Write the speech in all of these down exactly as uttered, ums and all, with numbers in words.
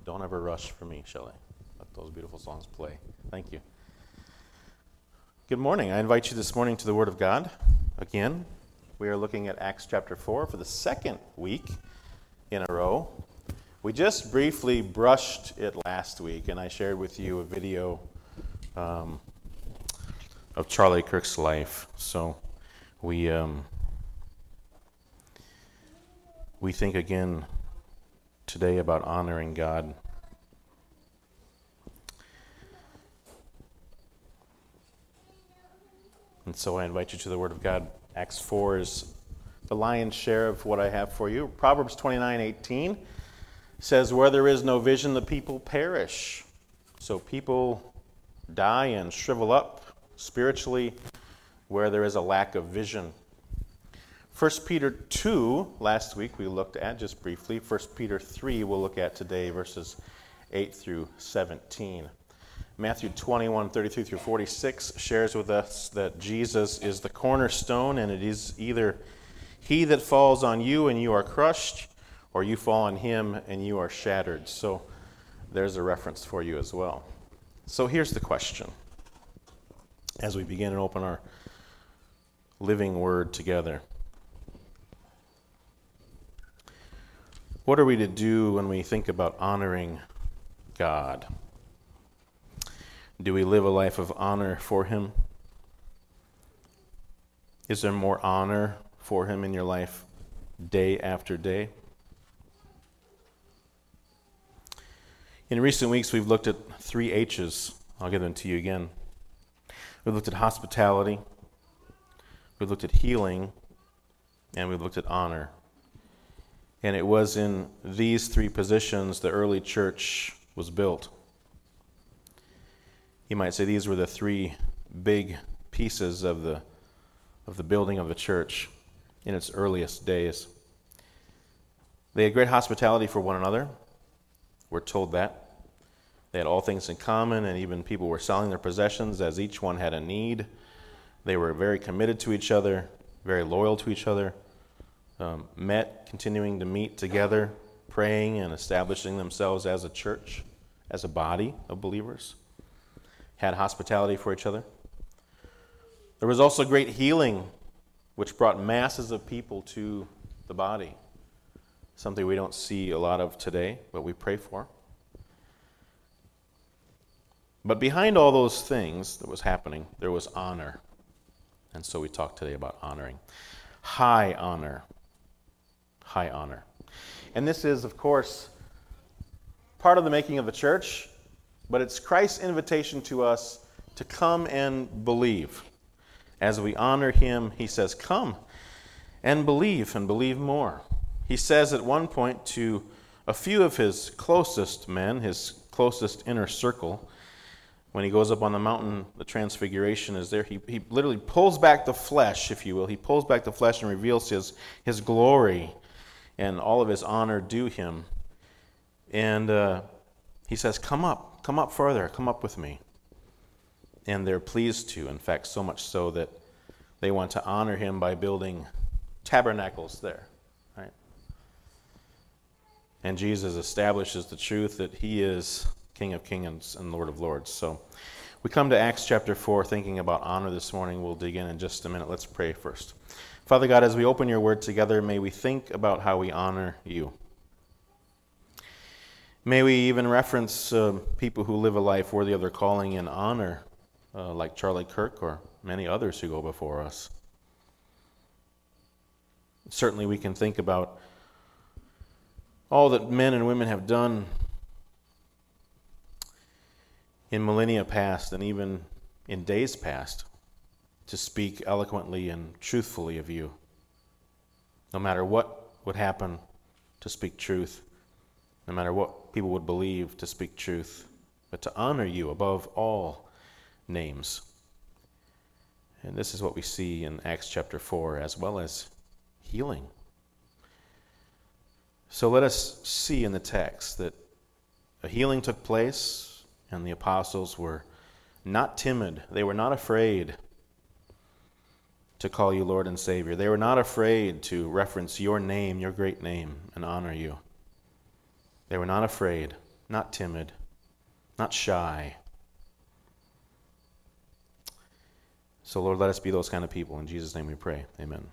Don't ever rush for me, Shelley. Let those beautiful songs play. Thank you. Good morning. I invite you this morning to the Word of God. Again, we are looking at Acts chapter four for the second week in a row. We just briefly brushed it last week, and I shared with you a video um, of Charlie Kirk's life. So we um, we think again today about honoring God. And so I invite you to the Word of God. Acts four is the lion's share of what I have for you. Proverbs twenty-nine eighteen says, where there is no vision, the people perish. So people die and shrivel up spiritually where there is a lack of vision. First Peter two, last week we looked at just briefly. First Peter three we'll look at today, verses eight through seventeen. Matthew twenty-one, thirty-three through forty-six shares with us that Jesus is the cornerstone, and it is either he that falls on you and you are crushed, or you fall on him and you are shattered. So there's a reference for you as well. So here's the question as we begin and open our living word together. What are we to do when we think about honoring God? Do we live a life of honor for him? Is there more honor for him in your life day after day? In recent weeks, we've looked at three H's. I'll give them to you again. We've looked at hospitality, we've looked at healing, and we've looked at honor. And it was in these three positions the early church was built. You might say these were the three big pieces of the of the building of the church in its earliest days. They had great hospitality for one another. We're told that. They had all things in common, and even people were selling their possessions as each one had a need. They were very committed to each other, very loyal to each other, um, met, continuing to meet together, praying and establishing themselves as a church, as a body of believers. Had hospitality for each other. There was also great healing, which brought masses of people to the body. Something we don't see a lot of today, but we pray for. But behind all those things that was happening, there was honor. And so we talk today about honoring. High honor. High honor. And this is, of course, part of the making of the church, but it's Christ's invitation to us to come and believe. As we honor him, he says, come and believe and believe more. He says at one point to a few of his closest men, his closest inner circle, when he goes up on the mountain, the transfiguration is there. He, he literally pulls back the flesh, if you will. He pulls back the flesh and reveals his, his glory and all of his honor due him. And uh, he says, come up, come up further, come up with me. And they're pleased to, in fact, so much so that they want to honor him by building tabernacles there. Right? And Jesus establishes the truth that he is King of Kings and Lord of Lords. So we come to Acts chapter four thinking about honor this morning. We'll dig in in just a minute. Let's pray first. Father God, as we open your word together, may we think about how we honor you. May we even reference uh, people who live a life worthy of their calling and honor, uh, like Charlie Kirk or many others who go before us. Certainly we can think about all that men and women have done in millennia past and even in days past to speak eloquently and truthfully of you. No matter what would happen, to speak truth. No matter what people would believe, to speak truth. But to honor you above all names. And this is what we see in Acts chapter four, as well as healing. So let us see in the text that a healing took place, and the apostles were not timid. They were not afraid to call you Lord and Savior. They were not afraid to reference your name, your great name, and honor you. They were not afraid. not timid, not shy. So, Lord, let us be those kind of people. In Jesus' name we pray. Amen.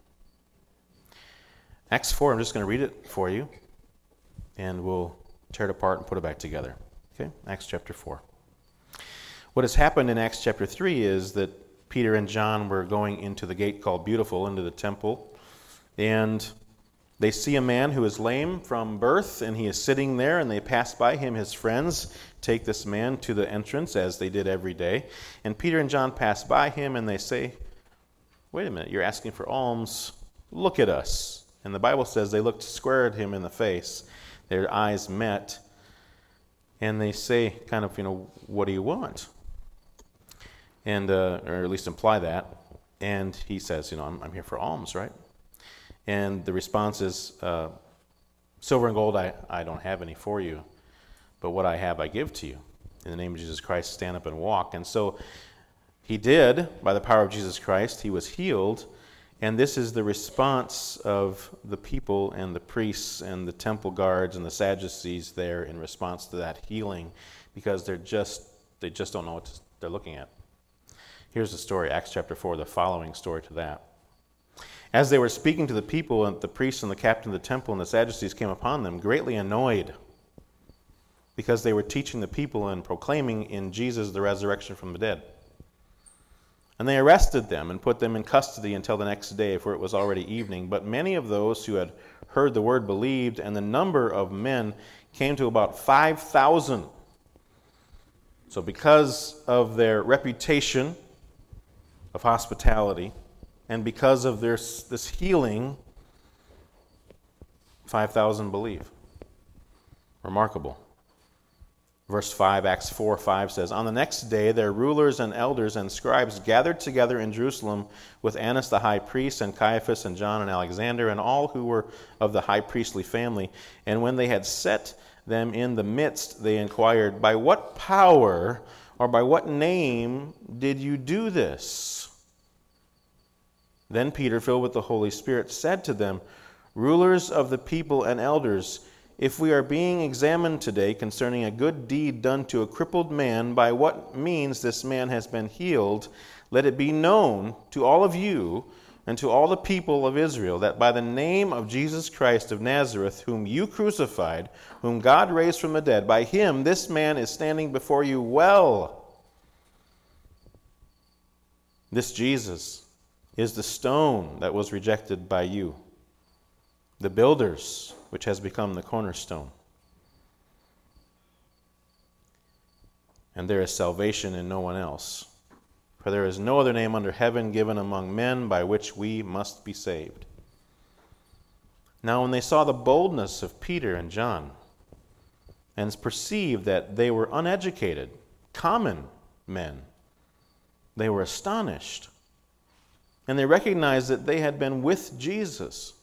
Acts four, I'm just going to read it for you, and we'll tear it apart and put it back together. Okay? Acts chapter four. What has happened in Acts chapter three is that Peter and John were going into the gate called Beautiful, into the temple, and they see a man who is lame from birth, and he is sitting there, and they pass by him. His friends take this man to the entrance, as they did every day. And Peter and John pass by him, and they say, wait a minute, you're asking for alms? Look at us. And the Bible says they looked square at him in the face. Their eyes met, and they say, kind of, you know, what do you want? And, uh, or at least imply that. And he says, you know, I'm, I'm here for alms, right? And the response is, uh, silver and gold I, I don't have any for you, but what I have I give to you. In the name of Jesus Christ, stand up and walk. And so he did, by the power of Jesus Christ, he was healed. And this is the response of the people and the priests and the temple guards and the Sadducees there in response to that healing, because they're just, they just don't know what they're looking at. Here's the story, Acts chapter four, the following story to that. As they were speaking to the people, and the priests and the captain of the temple and the Sadducees came upon them, greatly annoyed, because they were teaching the people and proclaiming in Jesus the resurrection from the dead. And they arrested them and put them in custody until the next day, for it was already evening. But many of those who had heard the word believed, and the number of men came to about five thousand. So because of their reputation of hospitality, and because of their, this healing, five thousand believe. Remarkable. Verse five, Acts four five says, on the next day their rulers and elders and scribes gathered together in Jerusalem with Annas the high priest and Caiaphas and John and Alexander and all who were of the high priestly family. And when they had set them in the midst, they inquired, by what power or by what name did you do this? Then Peter, filled with the Holy Spirit, said to them, rulers of the people and elders, if we are being examined today concerning a good deed done to a crippled man, by what means this man has been healed, let it be known to all of you and to all the people of Israel that by the name of Jesus Christ of Nazareth, whom you crucified, whom God raised from the dead, by him this man is standing before you well. This Jesus is the stone that was rejected by you, the builders, which has become the cornerstone. And there is salvation in no one else, for there is no other name under heaven given among men by which we must be saved. Now when they saw the boldness of Peter and John, and perceived that they were uneducated, common men, they were astonished. And they recognized that they had been with Jesus.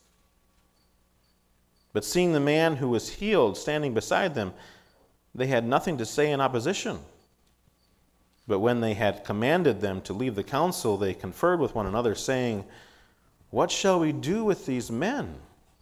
But seeing the man who was healed standing beside them, they had nothing to say in opposition. But when they had commanded them to leave the council, they conferred with one another, saying, what shall we do with these men?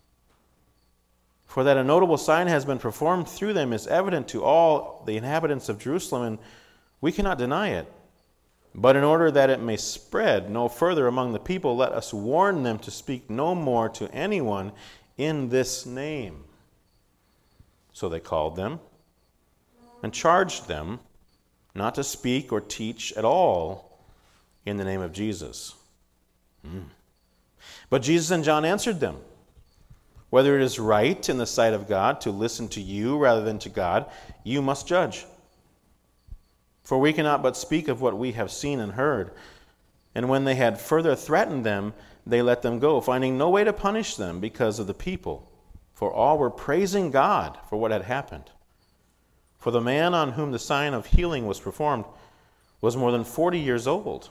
For that a notable sign has been performed through them is evident to all the inhabitants of Jerusalem, and we cannot deny it. But in order that it may spread no further among the people, let us warn them to speak no more to anyone in this name. So they called them and charged them not to speak or teach at all in the name of Jesus. Mm. But Jesus and John answered them, whether it is right in the sight of God to listen to you rather than to God, you must judge. For we cannot but speak of what we have seen and heard. And when they had further threatened them, they let them go, finding no way to punish them because of the people. For all were praising God for what had happened. For the man on whom the sign of healing was performed was more than forty years old.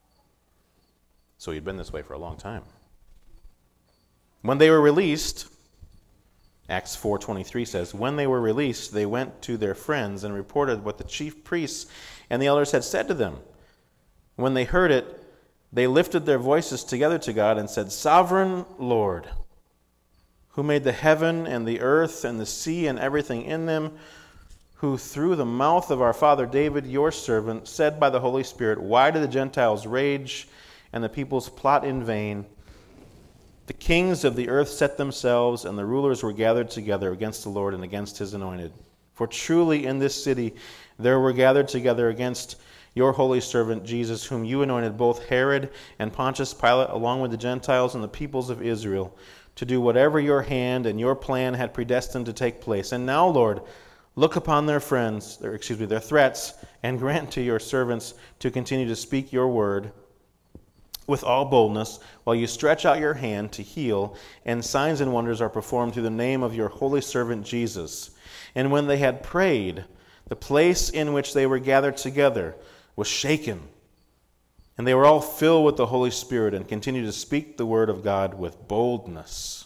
So he'd been this way for a long time. When they were released, Acts four twenty-three says, when they were released, they went to their friends and reported what the chief priests and the elders had said to them. When they heard it, they lifted their voices together to God and said, Sovereign Lord, who made the heaven and the earth and the sea and everything in them, who through the mouth of our father David, your servant, said by the Holy Spirit, why do the Gentiles rage and the peoples plot in vain? The kings of the earth set themselves, and the rulers were gathered together against the Lord and against his anointed. For truly in this city there were gathered together against your holy servant Jesus, whom you anointed, both Herod and Pontius Pilate, along with the Gentiles and the peoples of Israel, to do whatever your hand and your plan had predestined to take place. And now, Lord, look upon their friends, or excuse me, their threats, and grant to your servants to continue to speak your word with all boldness, while you stretch out your hand to heal, and signs and wonders are performed through the name of your holy servant Jesus. And when they had prayed, the place in which they were gathered together was shaken, and they were all filled with the Holy Spirit and continued to speak the word of God with boldness.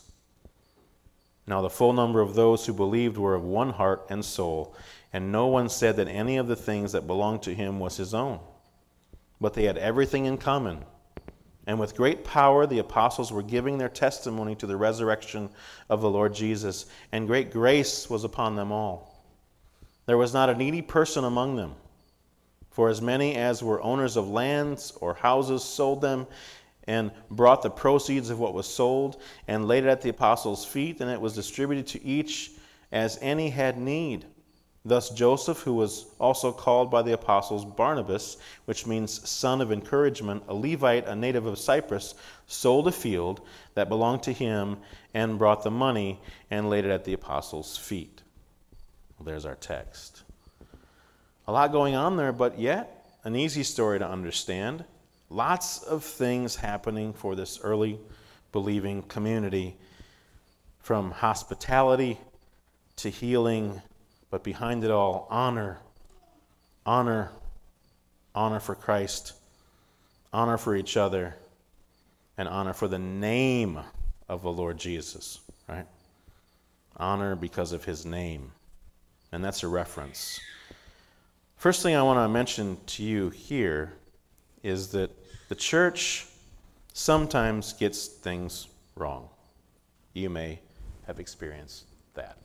Now the full number of those who believed were of one heart and soul, and no one said that any of the things that belonged to him was his own, but they had everything in common. And with great power the apostles were giving their testimony to the resurrection of the Lord Jesus, and great grace was upon them all. There was not a needy person among them, for as many as were owners of lands or houses sold them and brought the proceeds of what was sold and laid it at the apostles' feet, and it was distributed to each as any had need. Thus Joseph, who was also called by the apostles Barnabas, which means son of encouragement, a Levite, a native of Cyprus, sold a field that belonged to him and brought the money and laid it at the apostles' feet. Well, there's our text. A lot going on there, but yet an easy story to understand. Lots of things happening for this early believing community, from hospitality to healing, but behind it all, honor, honor, honor for Christ, honor for each other, and honor for the name of the Lord Jesus, right? Honor because of his name. And that's a reference. First thing I want to mention to you here is that the church sometimes gets things wrong. You may have experienced that.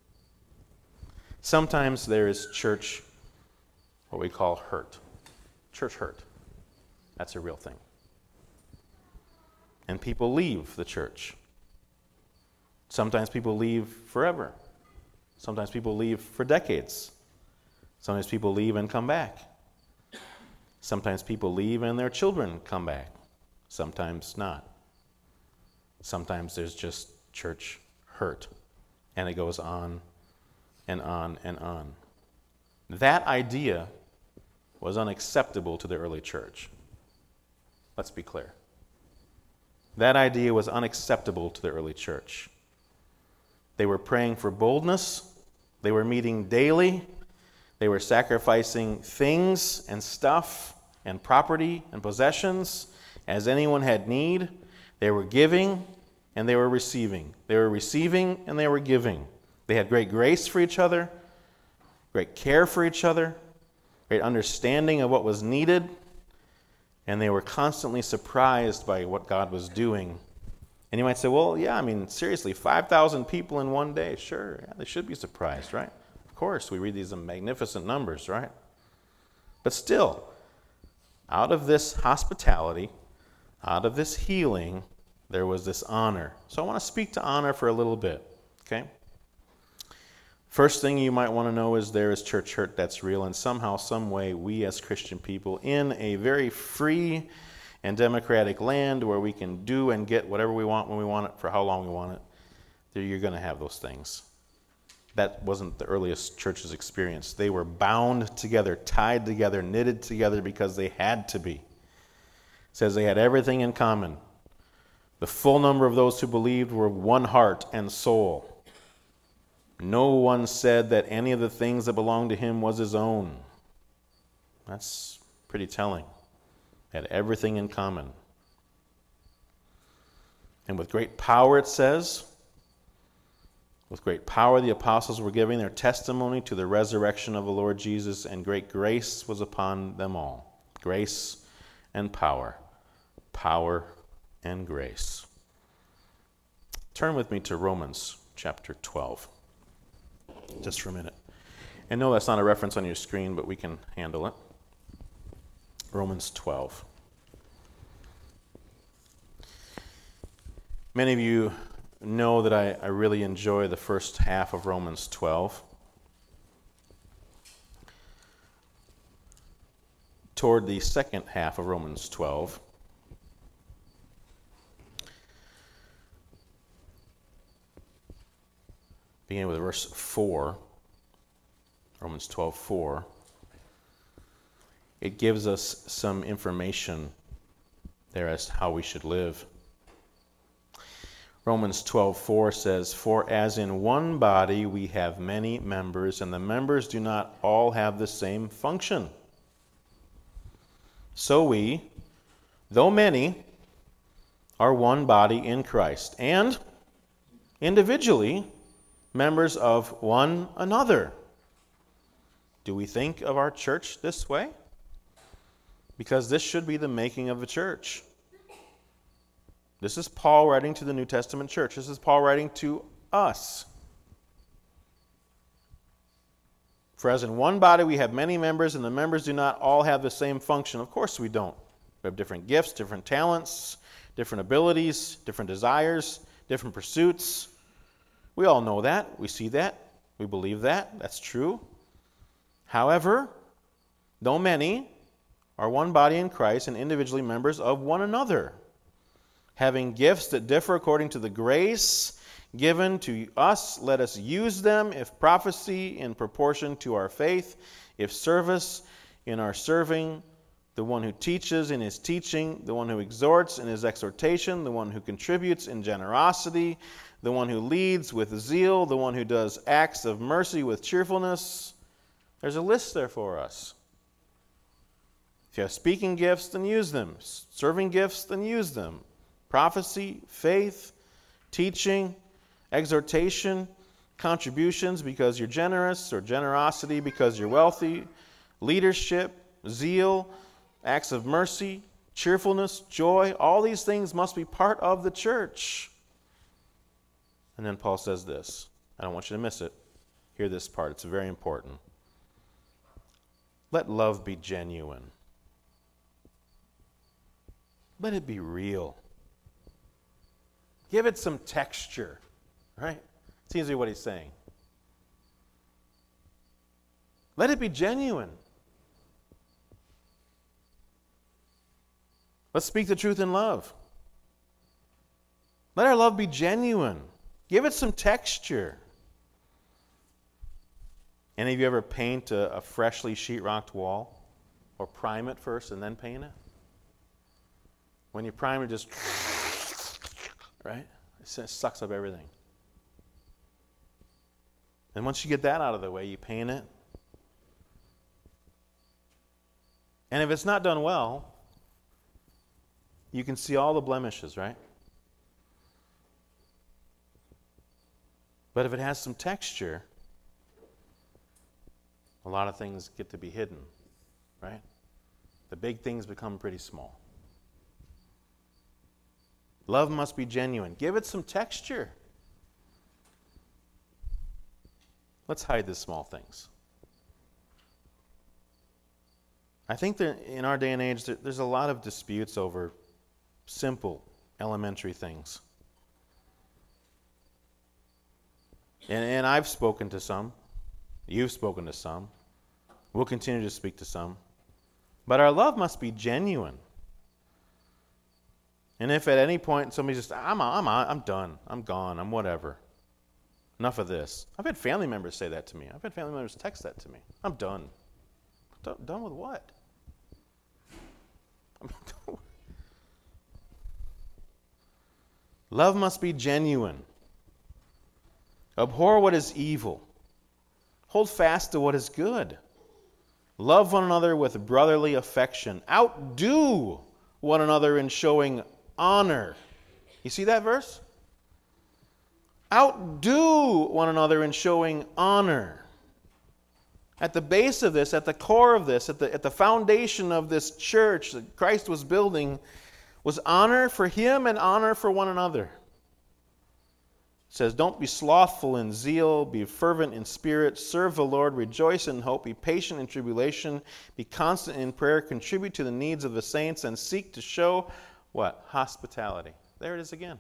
Sometimes there is church, what we call hurt. Church hurt. That's a real thing. And people leave the church. Sometimes people leave forever. Sometimes people leave for decades. Sometimes people leave and come back. Sometimes people leave and their children come back. Sometimes not. Sometimes there's just church hurt. And it goes on and on and on. That idea was unacceptable to the early church. Let's be clear. That idea was unacceptable to the early church. They were praying for boldness. They were meeting daily. They were sacrificing things and stuff and property and possessions as anyone had need. They were giving and they were receiving. They were receiving and they were giving. They had great grace for each other, great care for each other, great understanding of what was needed, and they were constantly surprised by what God was doing. And you might say, well, yeah, I mean, seriously, five thousand people in one day. Sure, yeah, they should be surprised, right? Of course, we read these magnificent numbers, right? But still, out of this hospitality, out of this healing, there was this honor. So I want to speak to honor for a little bit, okay? First thing you might want to know is there is church hurt that's real, and somehow, some way, we as Christian people in a very free and democratic land where we can do and get whatever we want when we want it for how long we want it, you're going to have those things. That wasn't the earliest church's experience. They were bound together, tied together, knitted together because they had to be. It says they had everything in common. The full number of those who believed were one heart and soul. No one said that any of the things that belonged to him was his own. That's pretty telling. They had everything in common. And with great power, it says, with great power the apostles were giving their testimony to the resurrection of the Lord Jesus, and great grace was upon them all. Grace and power. Power and grace. Turn with me to Romans chapter twelve. Just for a minute. And no, that's not a reference on your screen, but we can handle it. Romans twelve. Many of you know that I, I really enjoy the first half of Romans twelve. Toward the second half of Romans twelve, beginning with verse four, Romans twelve four, it gives us some information there as to how we should live. Romans twelve four says, "For as in one body we have many members, and the members do not all have the same function. So we, though many, are one body in Christ, and individually members of one another." Do we think of our church this way? Because this should be the making of a church. This is Paul writing to the New Testament church. This is Paul writing to us. "For as in one body we have many members, and the members do not all have the same function." Of course we don't. We have different gifts, different talents, different abilities, different desires, different pursuits. We all know that. We see that. We believe that. That's true. However, though many are one body in Christ and individually members of one another, having gifts that differ according to the grace given to us, let us use them. If prophecy, in proportion to our faith; if service, in our serving; the one who teaches, in his teaching; the one who exhorts, in his exhortation; the one who contributes, in generosity; the one who leads, with zeal; the one who does acts of mercy, with cheerfulness. There's a list there for us. If you have speaking gifts, then use them. Serving gifts, then use them. Prophecy, faith, teaching, exhortation, contributions because you're generous, or generosity because you're wealthy, leadership, zeal, acts of mercy, cheerfulness, joy. All these things must be part of the church. And then Paul says this. I don't want you to miss it. Hear this part. It's very important. Let love be genuine. Let it be real. Give it some texture, right? Seems to be what he's saying. Let it be genuine. Let's speak the truth in love. Let our love be genuine. Give it some texture. Any of you ever paint a, a freshly sheetrocked wall? Or prime it first and then paint it? When you prime it, just... right? It sucks up everything. And once you get that out of the way, you paint it. And if it's not done well, you can see all the blemishes, right? But if it has some texture, a lot of things get to be hidden, right? The big things become pretty small. Love must be genuine. Give it some texture. Let's hide the small things. I think that in our day and age, there's a lot of disputes over simple, elementary things. And, and I've spoken to some. You've spoken to some. We'll continue to speak to some. But our love must be genuine. And if at any point somebody just, I'm, I'm, I'm done, I'm gone, I'm whatever. Enough of this. I've had family members say that to me. I've had family members text that to me. I'm done. D- done with what? I'm done. Love must be genuine. Abhor what is evil. Hold fast to what is good. Love one another with brotherly affection. Outdo one another in showing honor. You see that verse? Outdo one another in showing honor. At the base of this, at the core of this, at the, at the foundation of this church that Christ was building, was honor for him and honor for one another. says, don't be slothful in zeal, be fervent in spirit, serve the Lord, rejoice in hope, be patient in tribulation, be constant in prayer, contribute to the needs of the saints, and seek to show what? Hospitality. There it is again.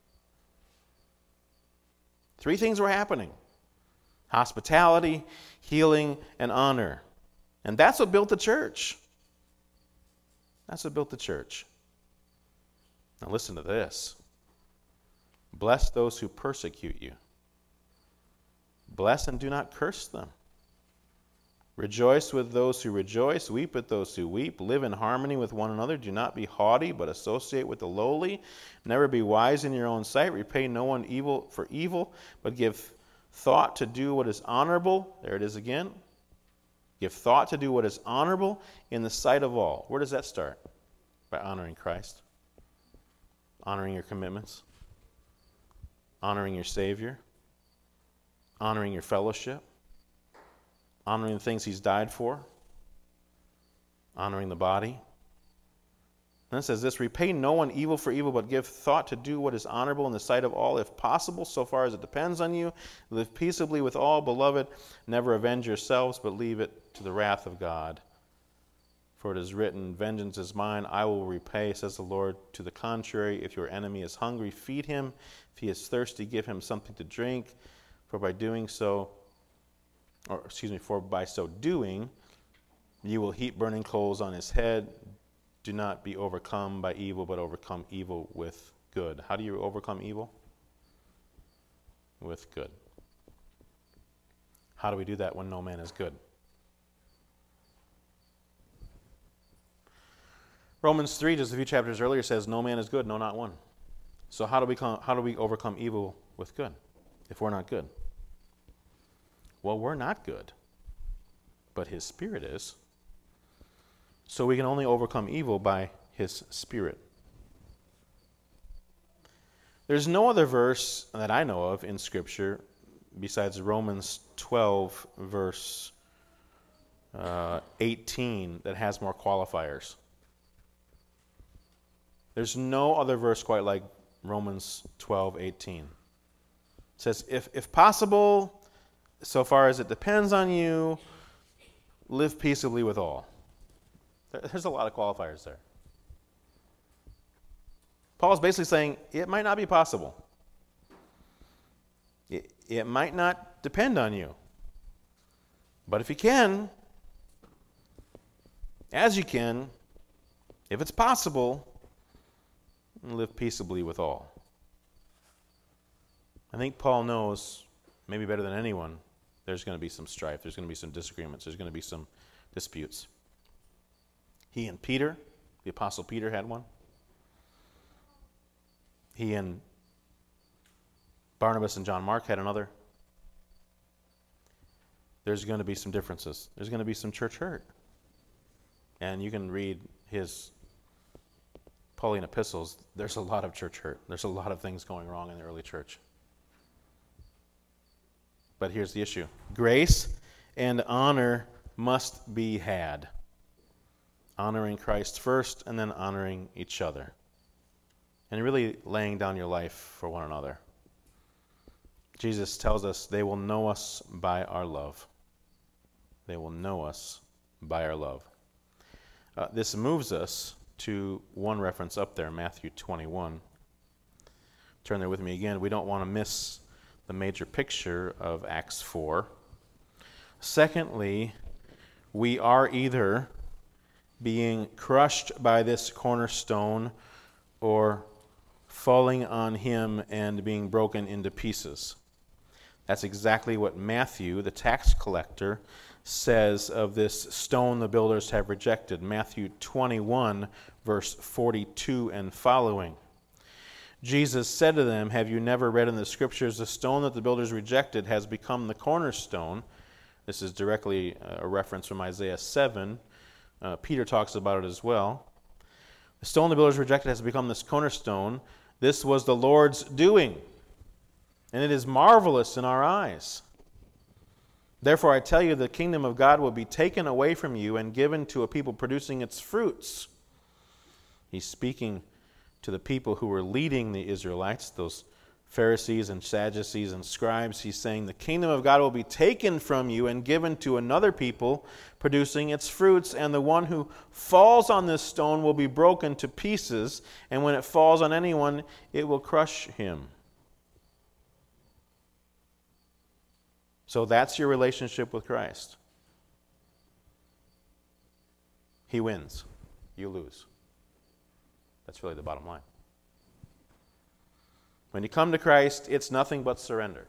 Three things were happening. Hospitality, healing, and honor. And that's what built the church. That's what built the church. Now listen to this. Bless those who persecute you. Bless and do not curse them. Rejoice with those who rejoice. Weep with those who weep. Live in harmony with one another. Do not be haughty, but associate with the lowly. Never be wise in your own sight. Repay no one evil for evil, but give thought to do what is honorable. There it is again. Give thought to do what is honorable in the sight of all. Where does that start? By honoring Christ. Honoring your commitments. Honoring your Savior. Honoring your fellowship. Honoring the things He's died for. Honoring the body. And it says this, repay no one evil for evil, but give thought to do what is honorable in the sight of all, if possible, so far as it depends on you. Live peaceably with all, beloved. Never avenge yourselves, but leave it to the wrath of God. For it is written, vengeance is mine, I will repay, says the Lord. To the contrary, if your enemy is hungry, feed him. If he is thirsty, give him something to drink. For by doing so, or excuse me, for by so doing, you will heap burning coals on his head. Do not be overcome by evil, but overcome evil with good. How do you overcome evil? With good. How do we do that when no man is good? Romans three, just a few chapters earlier, says, no man is good, no, not one. So how do we come, how do we overcome evil with good if we're not good? Well, we're not good, but His Spirit is. So we can only overcome evil by His Spirit. There's no other verse that I know of in Scripture besides Romans twelve, verse uh, eighteen, that has more qualifiers. There's no other verse quite like Romans twelve, eighteen. It says, if, if possible, so far as it depends on you, live peaceably with all. There's a lot of qualifiers there. Paul's basically saying it might not be possible. It, it might not depend on you. But if you can, as you can, if it's possible, live peaceably with all. I think Paul knows, maybe better than anyone, there's going to be some strife, there's going to be some disagreements, there's going to be some disputes. He and Peter, the Apostle Peter had one. He and Barnabas and John Mark had another. There's going to be some differences. There's going to be some church hurt. And you can read his Pauline epistles. There's a lot of church hurt. There's a lot of things going wrong in the early church. But here's the issue. Grace and honor must be had. Honoring Christ first and then honoring each other. And really laying down your life for one another. Jesus tells us they will know us by our love. They will know us by our love. Uh, this moves us to one reference up there, Matthew twenty-one. Turn there with me again. We don't want to miss the major picture of Acts four. Secondly, we are either being crushed by this cornerstone or falling on him and being broken into pieces. That's exactly what Matthew, the tax collector, says of this stone the builders have rejected. Matthew twenty-one, verse forty-two and following. Jesus said to them, have you never read in the Scriptures, the stone that the builders rejected has become the cornerstone? This is directly a reference from Isaiah seven. Uh, Peter talks about it as well. The stone the builders rejected has become this cornerstone. This was the Lord's doing, and it is marvelous in our eyes. Therefore I tell you, the kingdom of God will be taken away from you and given to a people producing its fruits. He's speaking to the people who were leading the Israelites, those Pharisees and Sadducees and scribes, he's saying the kingdom of God will be taken from you and given to another people, producing its fruits, and the one who falls on this stone will be broken to pieces, and when it falls on anyone, it will crush him. So that's your relationship with Christ. He wins. You lose. That's really the bottom line. When you come to Christ, it's nothing but surrender.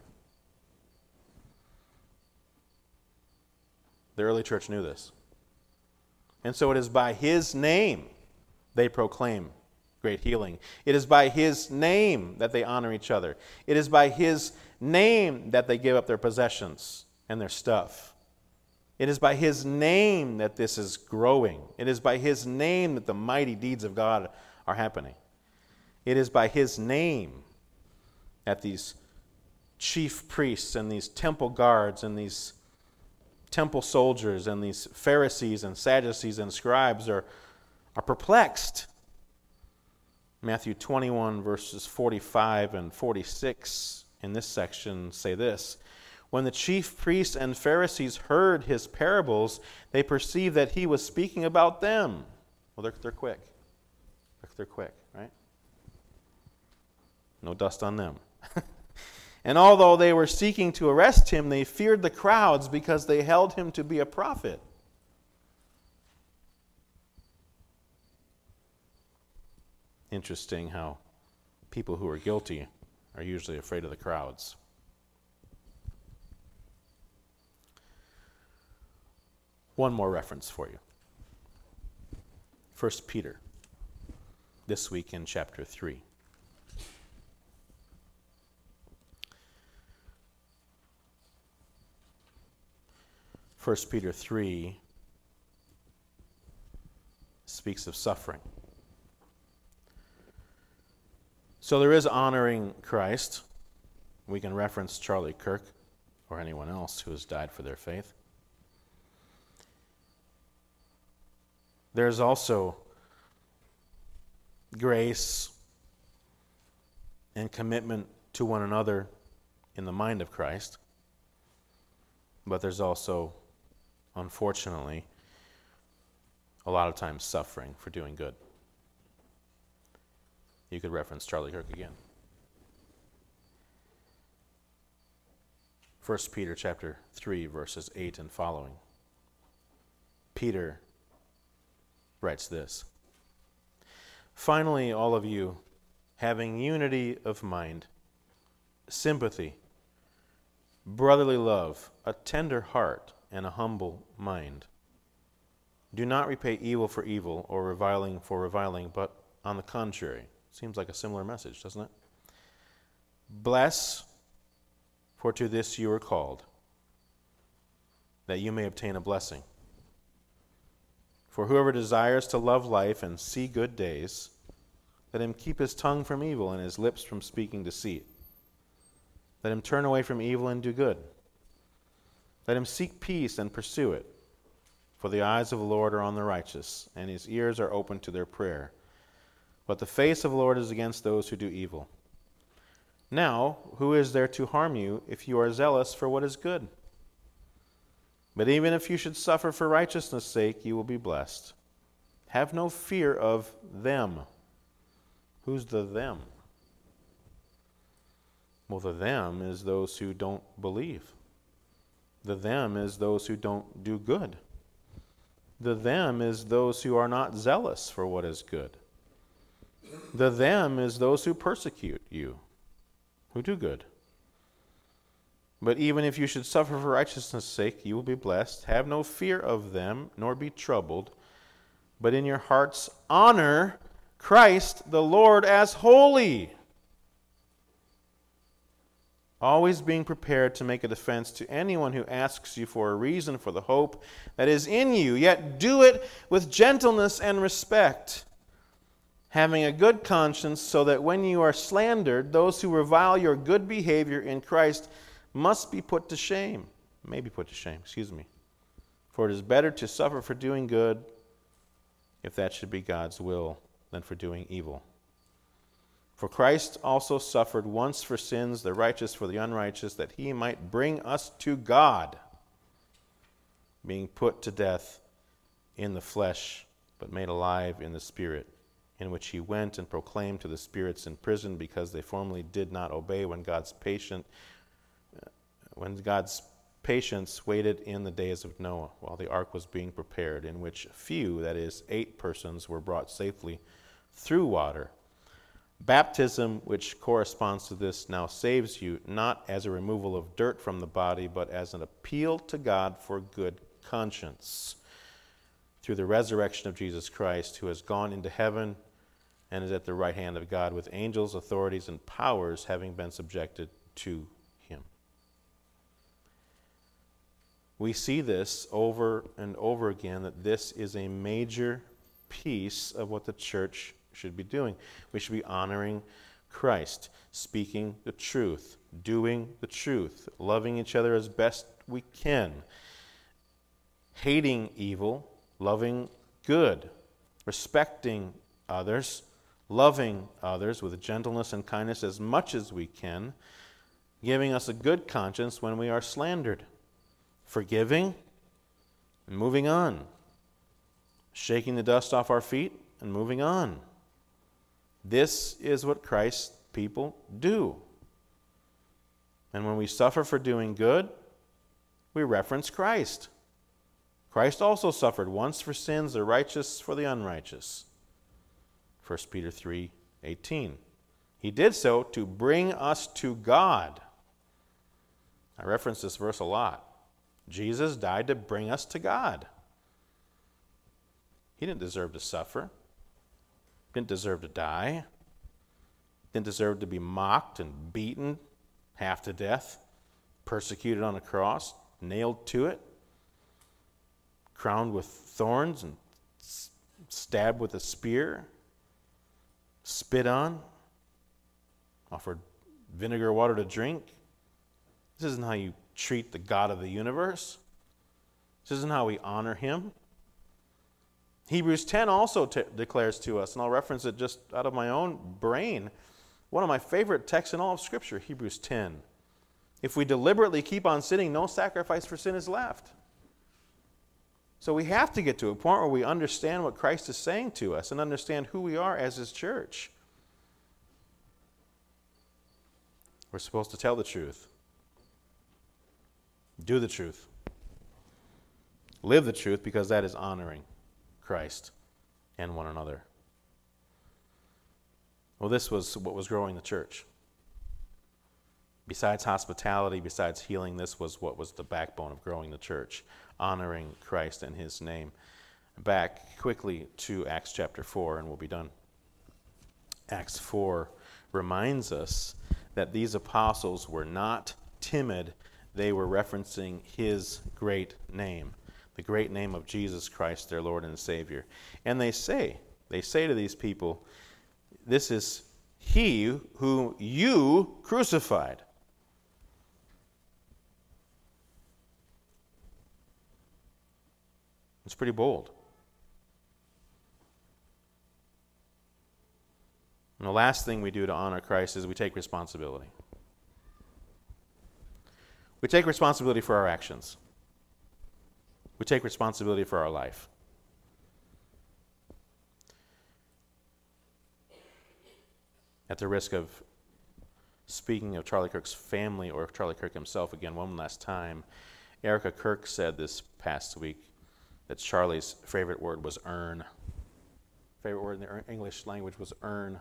The early church knew this. And so it is by His name they proclaim great healing. It is by His name that they honor each other. It is by His name that they give up their possessions and their stuff. It is by His name that this is growing. It is by His name that the mighty deeds of God are happening. It is by His name that these chief priests and these temple guards and these temple soldiers and these Pharisees and Sadducees and scribes are, are perplexed. Matthew twenty-one, verses forty-five and forty-six in this section say this: when the chief priests and Pharisees heard His parables, they perceived that He was speaking about them. Well, they're, they're quick. They're, they're quick, right? No dust on them. And although they were seeking to arrest Him, they feared the crowds because they held Him to be a prophet. Interesting how people who are guilty are usually afraid of the crowds. One more reference for you. First Peter, this week in chapter three. First Peter three speaks of suffering. So there is honoring Christ. We can reference Charlie Kirk or anyone else who has died for their faith. There's also grace and commitment to one another in the mind of Christ. But there's also, unfortunately, a lot of times suffering for doing good. You could reference Charlie Kirk again. First Peter chapter three, verses eight and following. Peter writes this: finally, all of you, having unity of mind, sympathy, brotherly love, a tender heart, and a humble mind. Do not repay evil for evil or reviling for reviling, but on the contrary. Seems like a similar message, doesn't it? Bless, for to this you are called, that you may obtain a blessing. For whoever desires to love life and see good days, let him keep his tongue from evil and his lips from speaking deceit. Let him turn away from evil and do good. Let him seek peace and pursue it. For the eyes of the Lord are on the righteous, and His ears are open to their prayer. But the face of the Lord is against those who do evil. Now, who is there to harm you if you are zealous for what is good? But even if you should suffer for righteousness' sake, you will be blessed. Have no fear of them. Who's the them? Well, the them is those who don't believe. The them is those who don't do good. The them is those who are not zealous for what is good. The them is those who persecute you, who do good. But even if you should suffer for righteousness' sake, you will be blessed. Have no fear of them, nor be troubled, but in your hearts honor Christ the Lord as holy, always being prepared to make a defense to anyone who asks you for a reason for the hope that is in you, yet do it with gentleness and respect, having a good conscience, so that when you are slandered, those who revile your good behavior in Christ must be put to shame. May be put to shame, excuse me. For it is better to suffer for doing good, if that should be God's will, than for doing evil. For Christ also suffered once for sins, the righteous for the unrighteous, that he might bring us to God, being put to death in the flesh, but made alive in the Spirit, in which he went and proclaimed to the spirits in prison, because they formerly did not obey when God's patient, when God's patience waited in the days of Noah, while the ark was being prepared, in which few, that is, eight persons, were brought safely through water. Baptism, which corresponds to this, now saves you, not as a removal of dirt from the body, but as an appeal to God for good conscience, through the resurrection of Jesus Christ, who has gone into heaven and is at the right hand of God, with angels, authorities, and powers having been subjected to him. We see this over and over again, that this is a major piece of what the church should be doing. We should be honoring Christ, speaking the truth, doing the truth, loving each other as best we can, hating evil, loving good, respecting others, loving others with gentleness and kindness as much as we can, giving us a good conscience when we are slandered, forgiving and moving on, shaking the dust off our feet and moving on. This is what Christ's people do. And when we suffer for doing good, we reference Christ. Christ also suffered once for sins, the righteous for the unrighteous. First Peter three eighteen. He did so to bring us to God. I reference this verse a lot. Jesus died to bring us to God. He didn't deserve to suffer. Didn't deserve to die. Didn't deserve to be mocked and beaten half to death, persecuted on a cross, nailed to it, crowned with thorns and stabbed with a spear, spit on, offered vinegar water to drink. This isn't how you treat the God of the universe. This isn't how we honor him. Hebrews ten also t- declares to us, and I'll reference it just out of my own brain, one of my favorite texts in all of Scripture, Hebrews ten. If we deliberately keep on sinning, no sacrifice for sin is left. So we have to get to a point where we understand what Christ is saying to us and understand who we are as his church. We're supposed to tell the truth, do the truth, live the truth, because that is honoring Christ and one another. Well, this was what was growing the church. Besides hospitality, besides healing, this was what was the backbone of growing the church, honoring Christ and his name. Back quickly to Acts chapter four, and we'll be done. Acts four reminds us that these apostles were not timid. They were referencing his great name, the great name of Jesus Christ, their Lord and Savior. And they say, they say to these people, this is he whom you crucified. It's pretty bold. And the last thing we do to honor Christ is we take responsibility. We take responsibility for our actions. We take responsibility for our life. At the risk of speaking of Charlie Kirk's family or Charlie Kirk himself again one last time, Erica Kirk said this past week that Charlie's favorite word was earn. Favorite word in the English language was earn.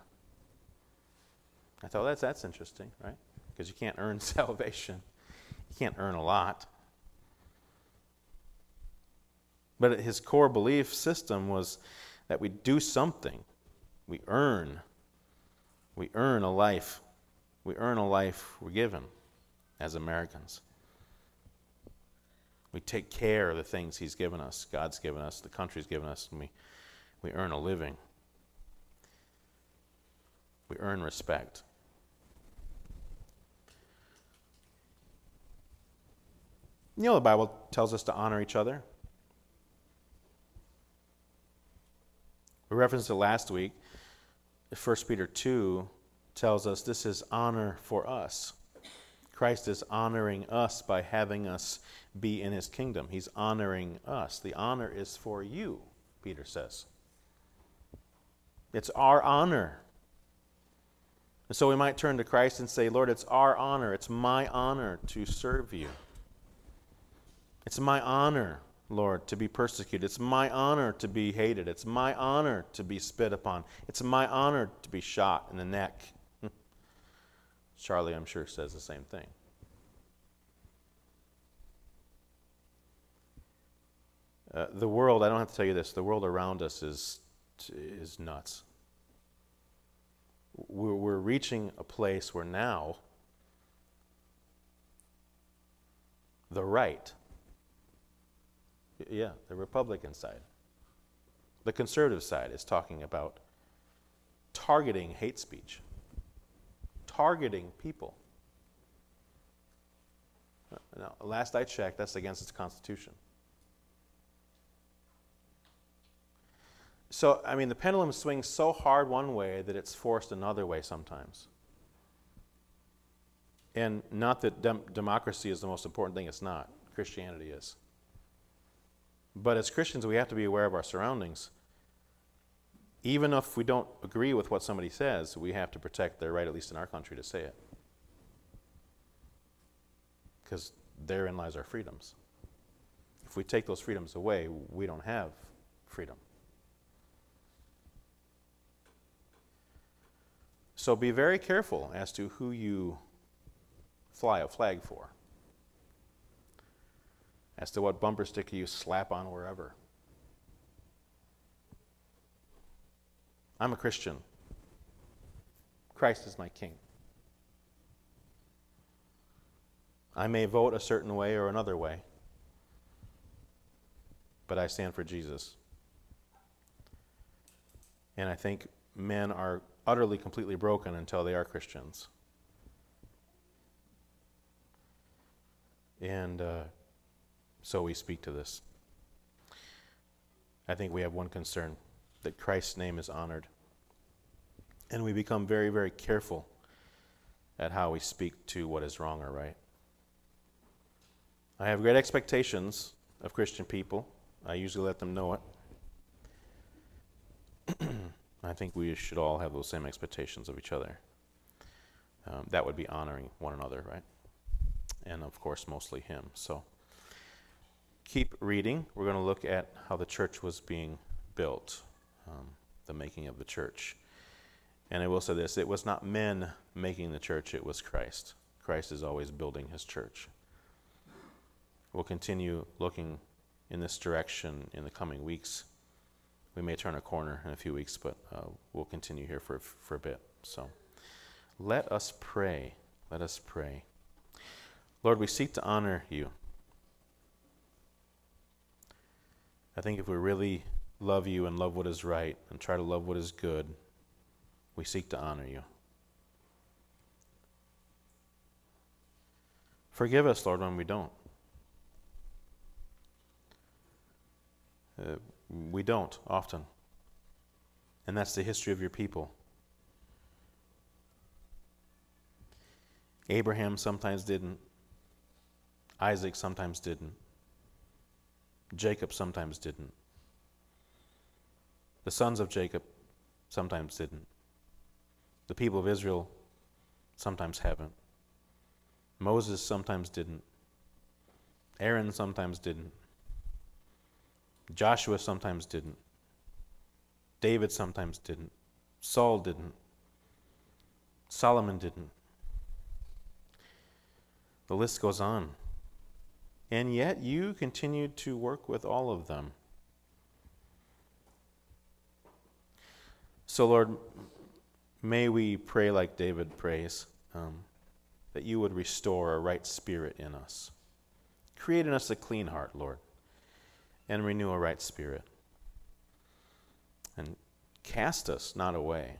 I thought that's that's interesting, right? Because you can't earn salvation. You can't earn a lot. But his core belief system was that we do something. We earn. We earn a life. We earn a life we're given as Americans. We take care of the things he's given us, God's given us, the country's given us, and we, we earn a living. We earn respect. You know, the Bible tells us to honor each other. We referenced it last week. First Peter two tells us this is honor for us. Christ is honoring us by having us be in his kingdom. He's honoring us. The honor is for you, Peter says. It's our honor. And so we might turn to Christ and say, Lord, it's our honor. It's my honor to serve you. It's my honor, Lord, to be persecuted. It's my honor to be hated. It's my honor to be spit upon. It's my honor to be shot in the neck. Charlie, I'm sure, says the same thing. Uh, the world, I don't have to tell you this, the world around us is, is nuts. We're, we're reaching a place where now the right, yeah, the Republican side, the conservative side is talking about targeting hate speech. Targeting people. Now, last I checked, that's against its constitution. So, I mean, the pendulum swings so hard one way that it's forced another way sometimes. And not that dem- democracy is the most important thing, it's not. Christianity is. But as Christians, we have to be aware of our surroundings. Even if we don't agree with what somebody says, we have to protect their right, at least in our country, to say it. Because therein lies our freedoms. If we take those freedoms away, we don't have freedom. So be very careful as to who you fly a flag for, as to what bumper sticker you slap on wherever. I'm a Christian. Christ is my king. I may vote a certain way or another way, but I stand for Jesus. And I think men are utterly, completely broken until they are Christians. And uh, so we speak to this. I think we have one concern, that Christ's name is honored. And we become very, very careful at how we speak to what is wrong or right. I have great expectations of Christian people. I usually let them know it. I think we should all have those same expectations of each other. Um, that would be honoring one another, right? And of course, mostly him. So keep reading. We're going to look at how the church was being built, um, the making of the church. And I will say this, it was not men making the church, it was Christ. Christ is always building his church. We'll continue looking in this direction in the coming weeks. We may turn a corner in a few weeks, but uh, we'll continue here for, for a bit. So let us pray. Let us pray. Lord, we seek to honor you. I think if we really love you and love what is right and try to love what is good, we seek to honor you. Forgive us, Lord, when we don't. Uh, we don't, often. And that's the history of your people. Abraham sometimes didn't. Isaac sometimes didn't. Jacob sometimes didn't. The sons of Jacob sometimes didn't. The people of Israel sometimes haven't. Moses sometimes didn't. Aaron sometimes didn't. Joshua sometimes didn't. David sometimes didn't. Saul didn't. Solomon didn't. The list goes on. And yet you continued to work with all of them. So Lord, may we pray like David prays, um, that you would restore a right spirit in us. Create in us a clean heart, Lord, and renew a right spirit. And cast us not away.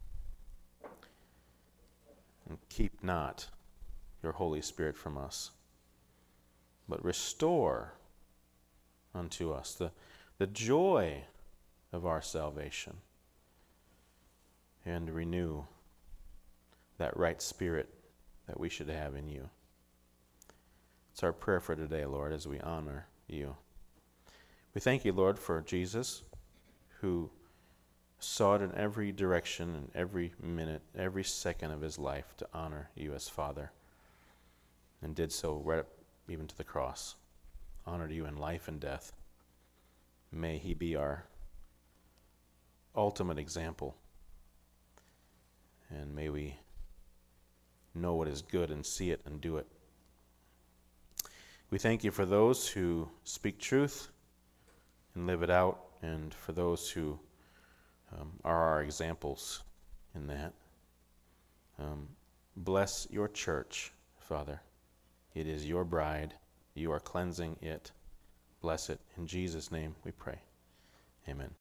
And keep not your Holy Spirit from us, but restore unto us the, the joy of our salvation, and renew that right spirit that we should have in you. It's our prayer for today, Lord, as we honor you. We thank you, Lord, for Jesus, who sought in every direction and every minute, every second of his life to honor you as Father, and did so right up even to the cross. Honored you in life and death. May he be our ultimate example, and may we know what is good and see it and do it. We thank you for those who speak truth and live it out, and for those who um, are our examples in that. Um, bless your church, Father. It is your bride. You are cleansing it. Bless it. In Jesus' name we pray. Amen.